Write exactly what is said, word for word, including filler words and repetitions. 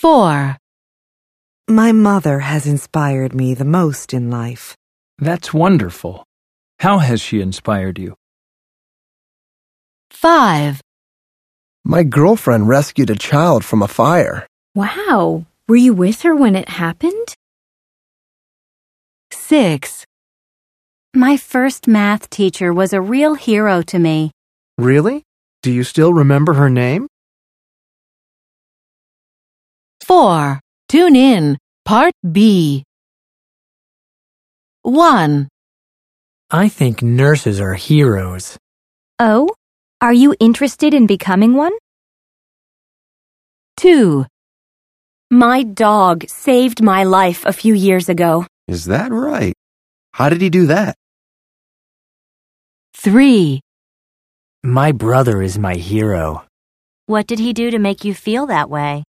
Four. My mother has inspired me the most in life. That's wonderful. How has she inspired you? Five. My girlfriend rescued a child from a fire. Wow. Were you with her when it happened? Six. My first math teacher was a real hero to me. Really? Do you still remember her name? Four. Tune in. Part B. One. I think nurses are heroes. Oh? Are you interested in becoming one? Two. My dog saved my life a few years ago. Is that right? How did he do that? Three. My brother is my hero. What did he do to make you feel that way?